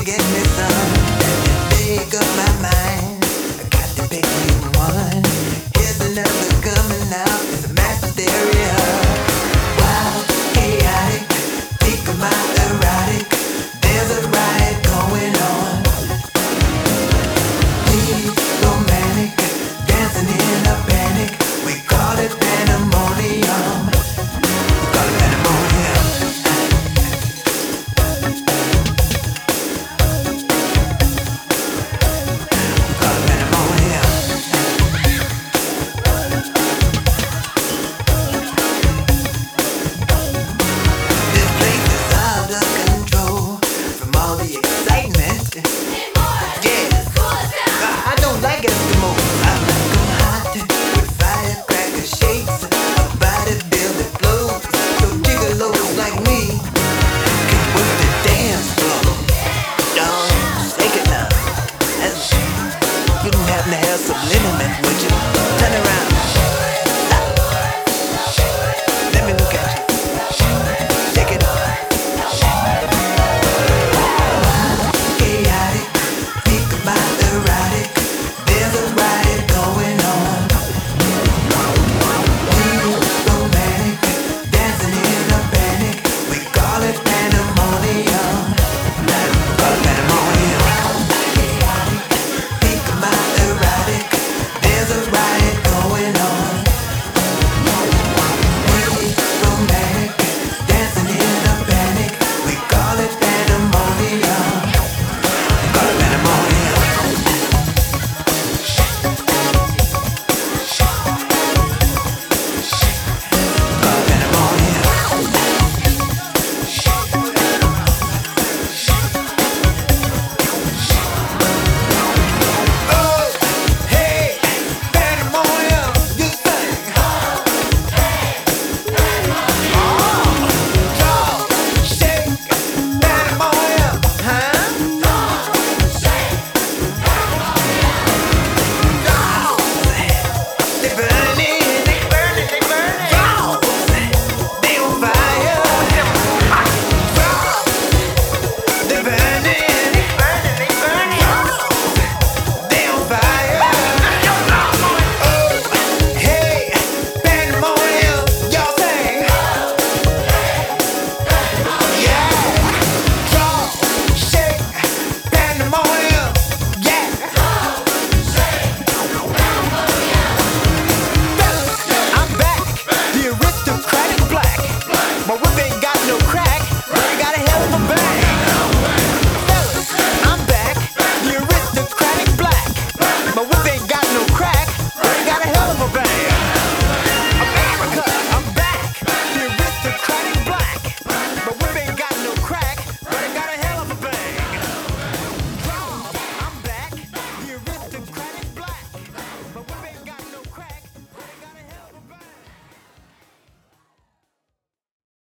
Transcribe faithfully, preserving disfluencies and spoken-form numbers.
get me some. Make up my mind. I got to pick me one. Here's another coming out. It's a mass hysteria. Wild, chaotic, think of my erotic. There's a riot going on. Please, romantic, dancing in a panic. We call it pandemonium. We call it pandemonium. This place is out of control from all the excitement.